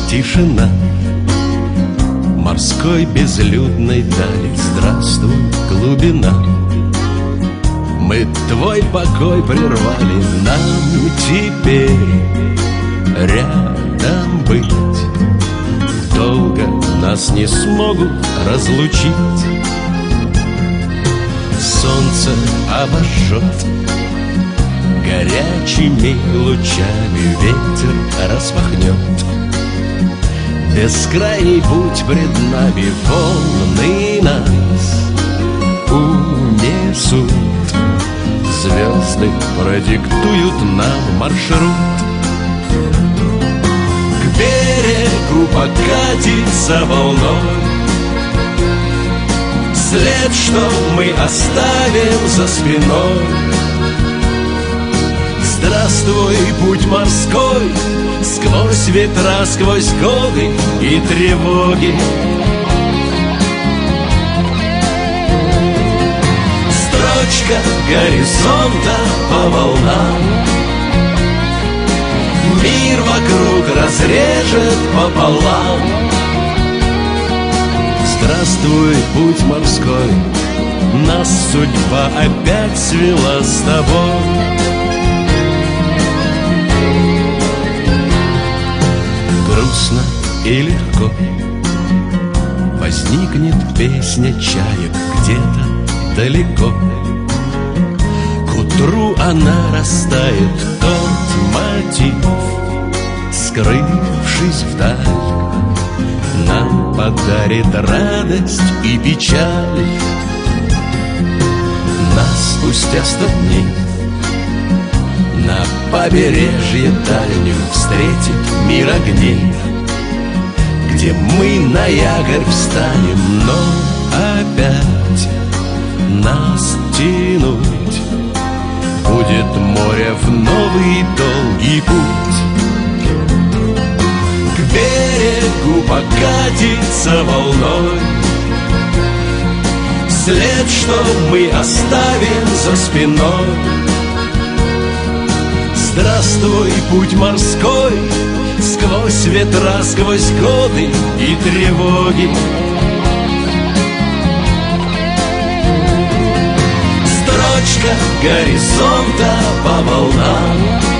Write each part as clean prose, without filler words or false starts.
тишина морской безлюдной дали. Здравствуй, глубина. Мы твой покой прервали, нам теперь рядом быть. Долго нас не смогут разлучить. Солнце обожжет горячими лучами, ветер распахнет бескрайний путь пред нами. Волны нас унесут, звезды продиктуют нам маршрут. К берегу покатится волной след, что мы оставим за спиной. Здравствуй, путь морской, сквозь ветра, сквозь годы и тревоги. Строчка горизонта по волнам, мир вокруг разрежет пополам. Здравствуй, путь морской, нас судьба опять свела с тобой. Грустно и легко возникнет песня чаек где-то далеко. К утру она растает, тот мотив, скрывшись вдаль, нам подарит радость и печаль. Нас спустя 100 дней на побережье дальнем встретит мир огней, где мы на якорь встанем, но опять нас тянуть будет море в новый долгий путь. К берегу покатится волной след, что мы оставим за спиной. Здравствуй, путь морской, сквозь ветра, сквозь годы и тревоги. Строчка горизонта по волнам,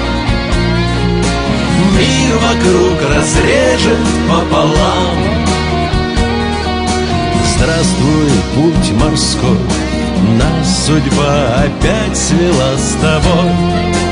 мир вокруг разрежет пополам. Здравствуй, путь морской, нас судьба опять свела с тобой.